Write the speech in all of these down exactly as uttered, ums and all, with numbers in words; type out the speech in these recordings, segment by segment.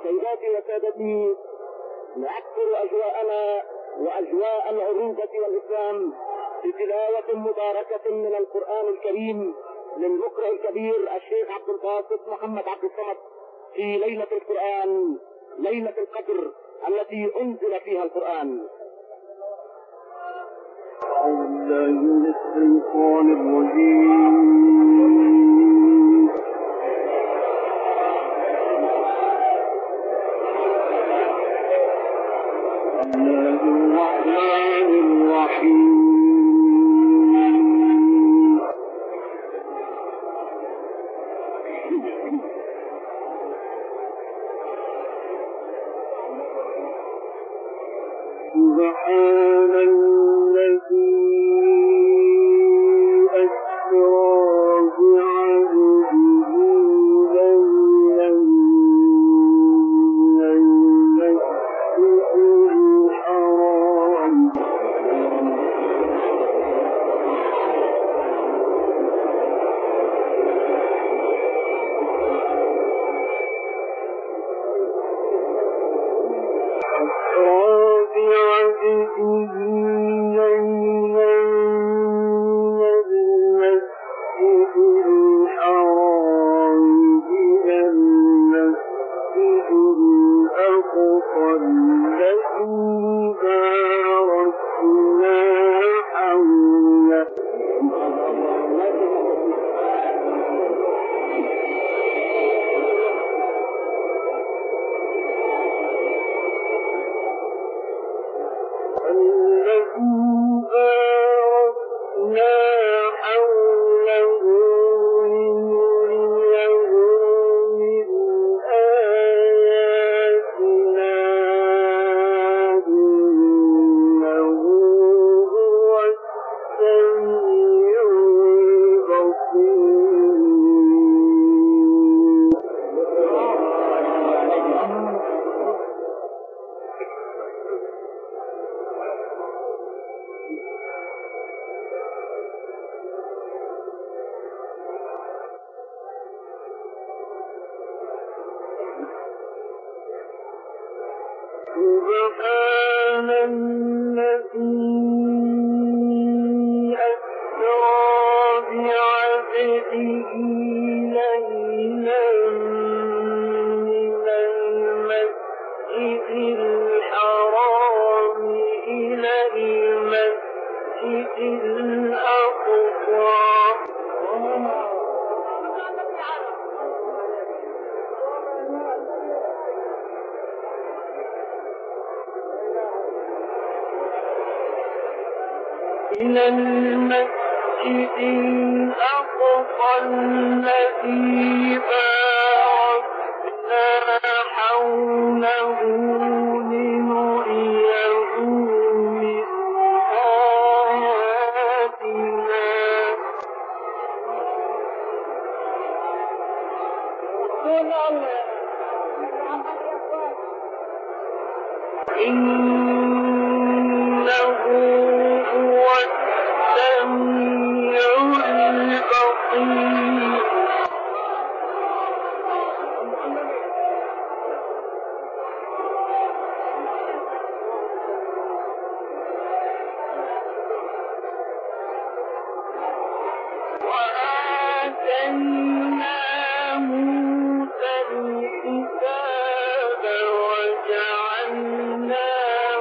سيداتي وسادتي، نعكر أجواءنا وأجواء العروبة والإسلام بتلاوة مباركة من القرآن الكريم للمقرئ الكبير الشيخ عبد الباسط محمد عبد الصمد في ليلة القرآن، ليلة القدر التي أنزل فيها القرآن. أعوذ بالله من الشيطان الرجيم. بسم الله الرحمن الرحيم. سبحان الذي سبحان الذي أسرى بعبده ليلا من المسجد الحرام إلى المسجد الأقصى إلى المسجد الأقصى الذي باركنا حوله لنريه من آياتنا إنه هو السميع البصير. وآتينا موسى الكتاب وجعلناه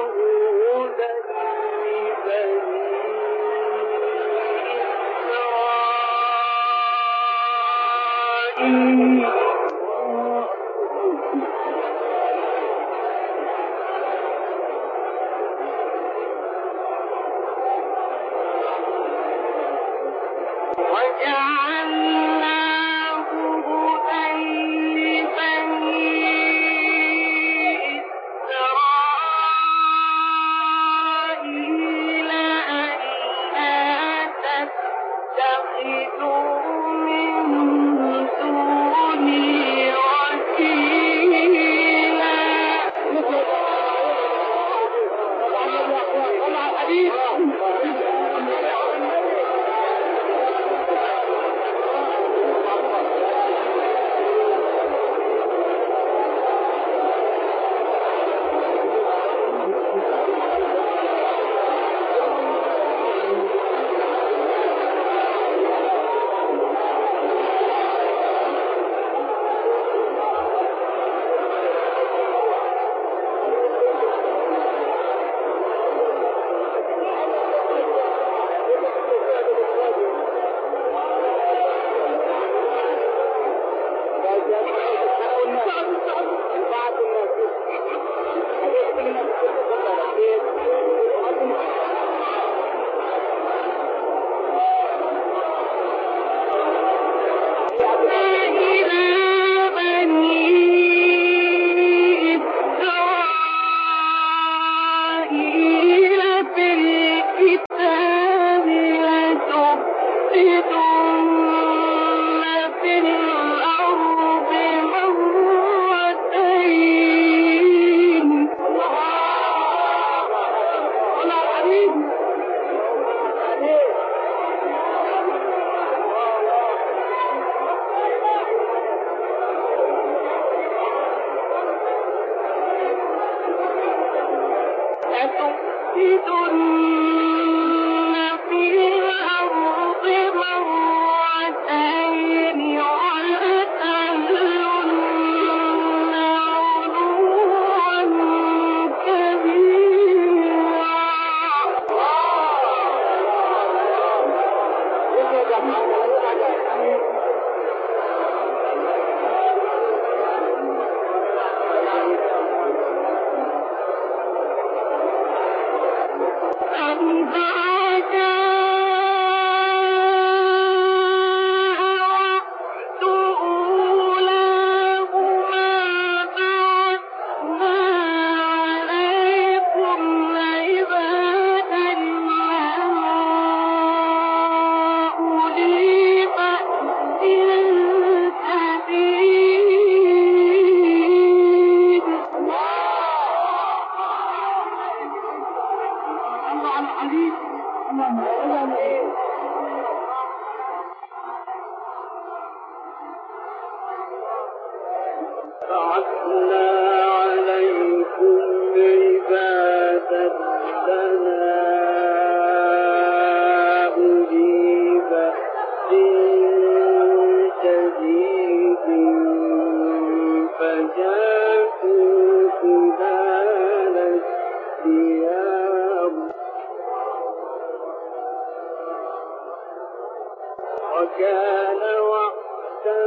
وكان وعدا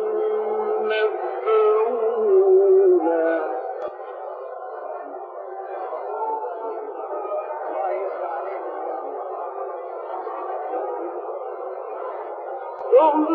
مفعولا. ثم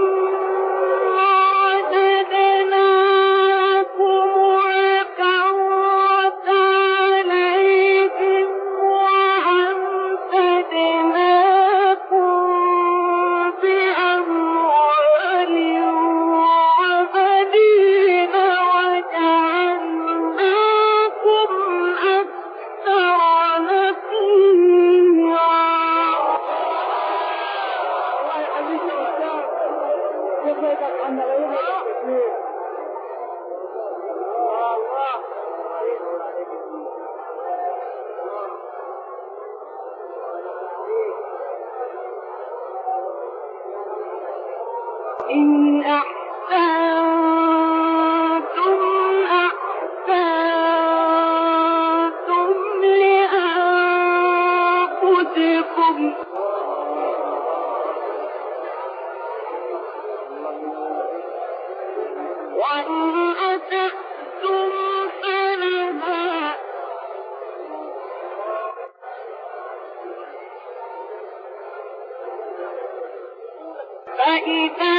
إن أحسنتم أحسنتم لأنفسكم وإن أسأتم فلها فإذا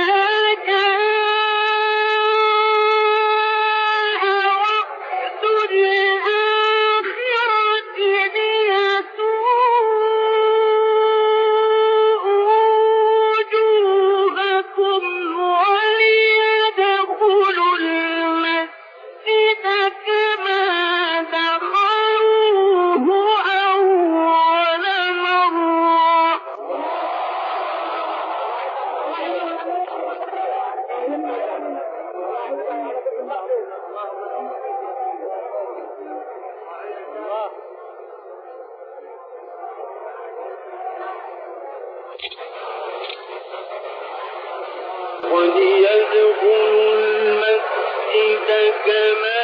وليدخلوا المسجد كما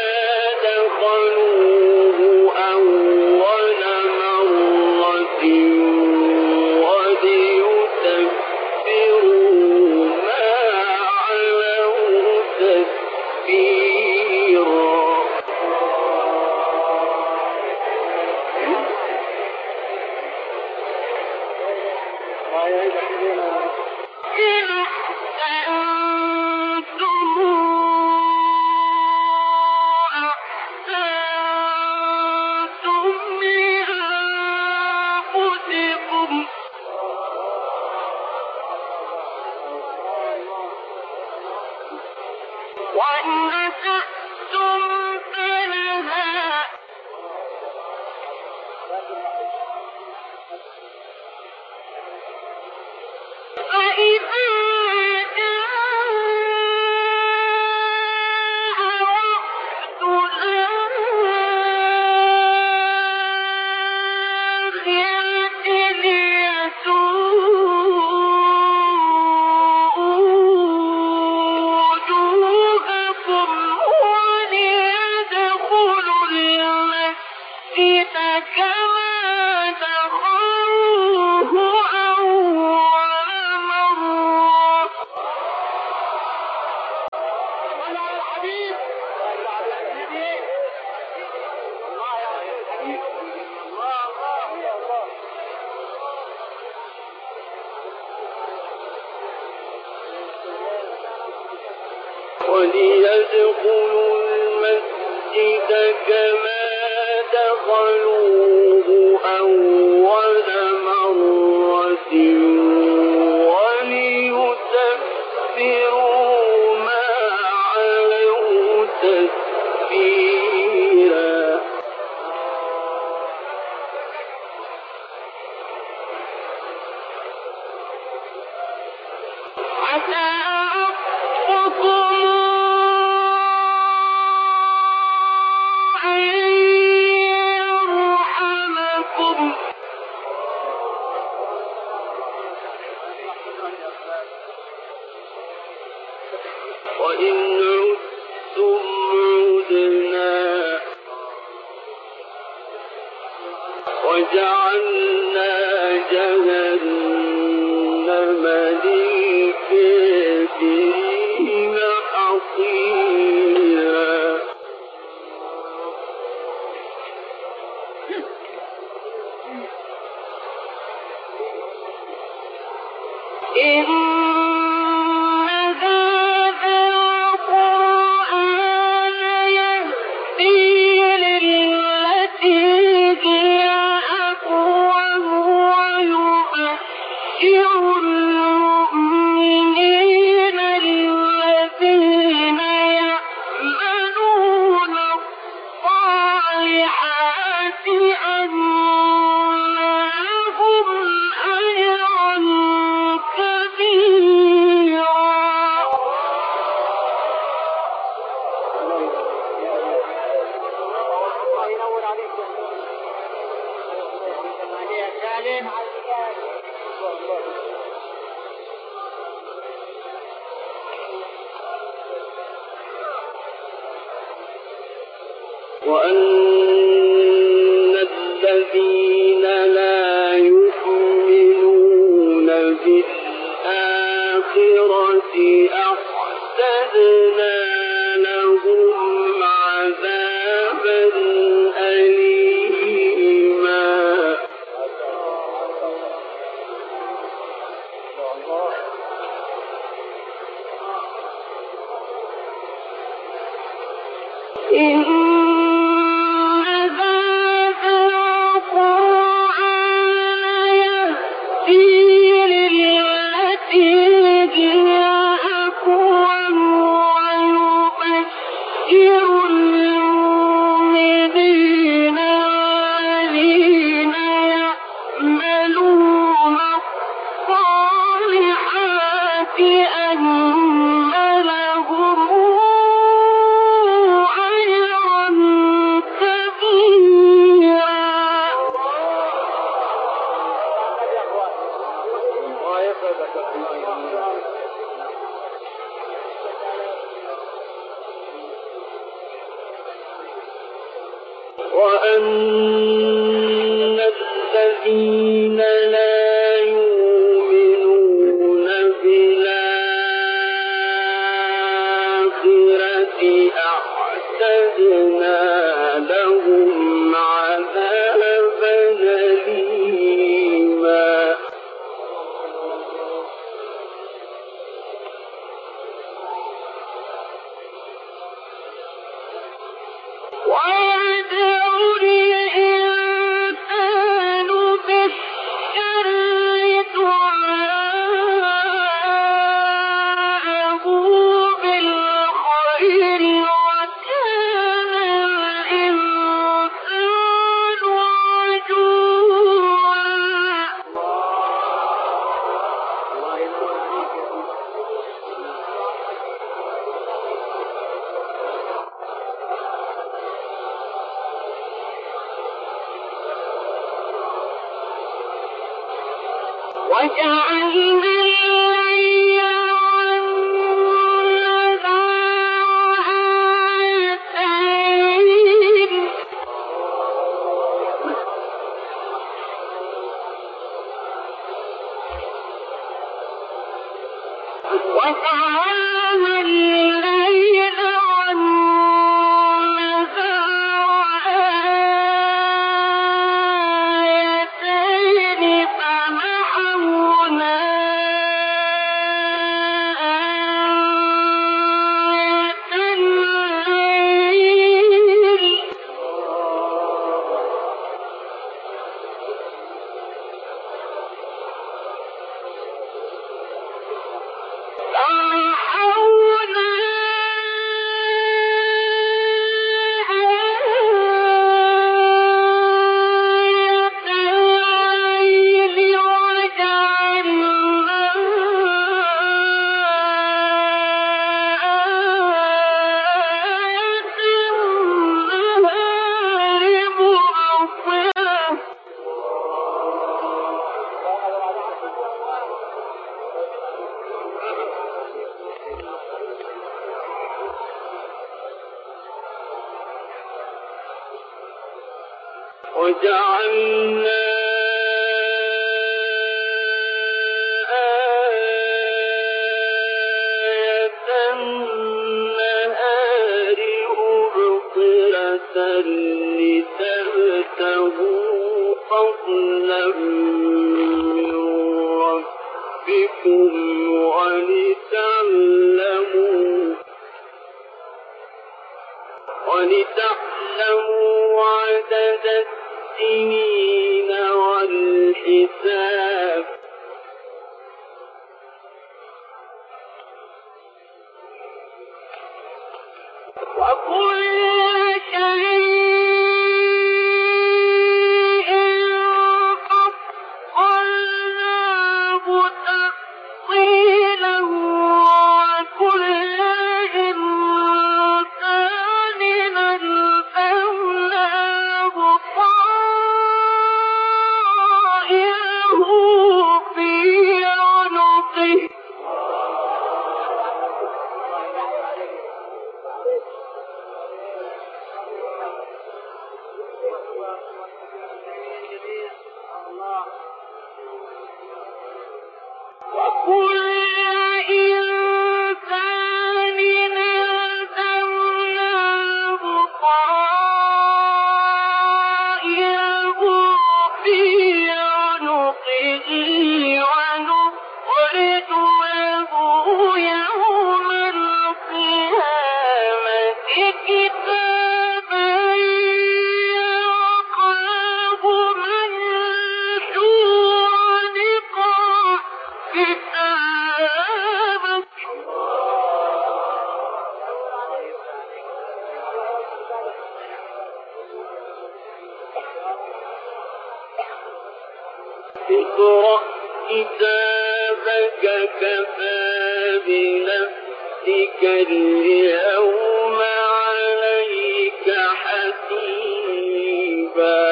دخلوه أول مرة وليتبروا ما علوا تتبيرا. أحسنتم ادخلوا المسجد كما دخلوه أول مرة وليتبروا ما علوا تتبيرا. عسى ربكم أن يرحمكم وإن عدتم عدنا وجعلنا جهنم للكافرين حصيرا. إن هذا القرآن يهدي للتي هي أقوم ويبشر المؤمنين الذين يعملون الصالحات أن لهم أجرا كبيرا. الله ينور عليك. وأن الذين لا يؤمنون بالآخرة أعتدنا لهم عذابا أليما. إن هذا القرآن يهدي للتي هي أقوم ويبشر المؤمنين الذين يعملون الصالحات أن لهم أجرا كبيرا. وأن الذين لا يؤمنون بالآخرة أعتدنا لهم عذابا أليما. ويدعو الإنسان بالشر دعاءه بالخير وكان الإنسان وجعلنا الليل والنهار آيتين وجعلنا الليل والنهار آيتين فمحونا وجعلنا آية النهار مبصرة لتبتغوا فضلا من ربكم ولتعلموا ولتعلموا عدد السنين والحساب وكل شيء فصلناه تفصيلا وكل إنسان ألزمناه طائره في عنقه وكل إنسان ألزمناه طائره في عنقه ونخرج له يوم القيامة كتابا يلقاه منشورا اقرأ كتابك اقرأ كتابك كفى بنفسك اليوم عليك حسيبا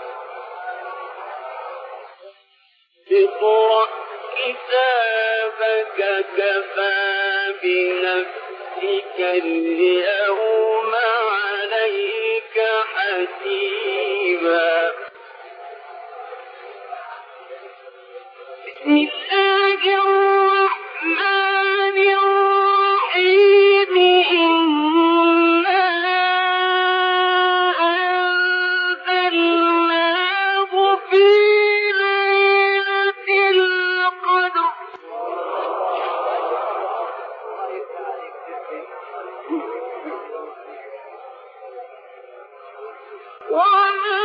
اقرأ كتابك كفى بنفسك اليوم عليك حسيبا بسم الله الرحمن الرحيم إنا أنزلناه في ليلة القدر وما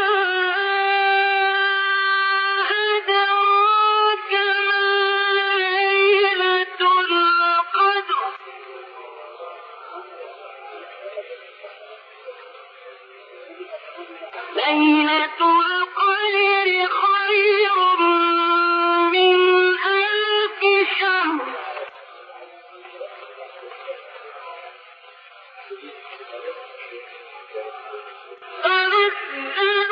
أدراك ما ليلة القدر ليلة القدر خير من ألف شهر تنزل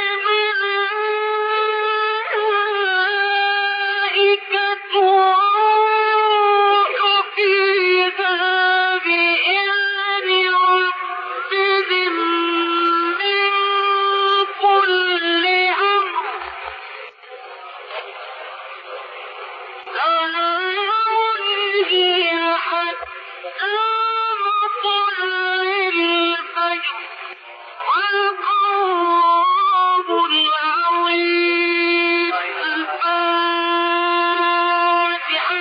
الملائكة والروح فيها بإذن ربهم من كل أمر سلام هي حتى مطلع الفجر والقرآن العظيم الفاتحة.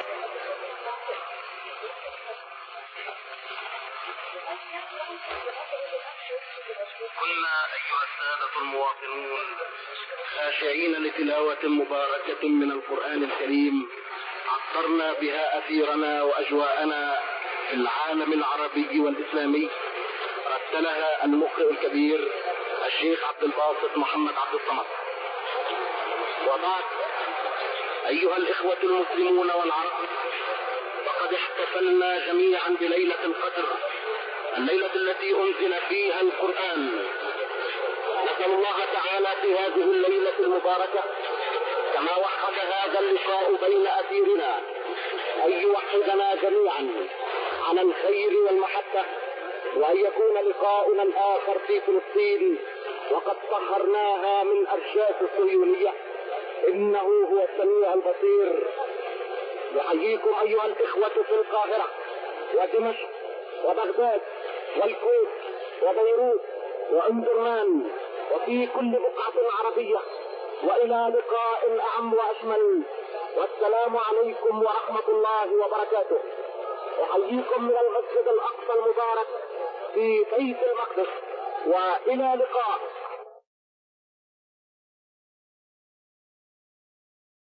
كنا أيها السادة المواطنون خاشعين لتلاوة مباركة من القرآن الكريم عطرنا بها أثيرنا وأجواءنا في العالم العربي والإسلامي، رتلها المقرئ الكبير الشيخ عبد الباسط محمد عبد الصمد. وبعد، أيها الإخوة المسلمون والعرب، فقد احتفلنا جميعا بليلة القدر، الليلة التي أنزل فيها القرآن. نسأل الله تعالى في هذه الليلة المباركة كما وحد هذا اللقاء بين أثيرنا أن يوحدنا جميعا على الخير والمحبة، وأن يكون لقاؤنا الآخر في فلسطين وقد طهرناها من أرشاف الصهيونية، إنه هو السميع البصير. نحييكم أيها الإخوة في القاهرة ودمشق وبغداد والكويت وبيروت وأمدرمان وفي كل بقعة عربية، وإلى لقاء أعم وأشمل، والسلام عليكم ورحمة الله وبركاته. أحييكم من المسجد الأقصى المبارك في بيت المقدس، وإلى لقاء.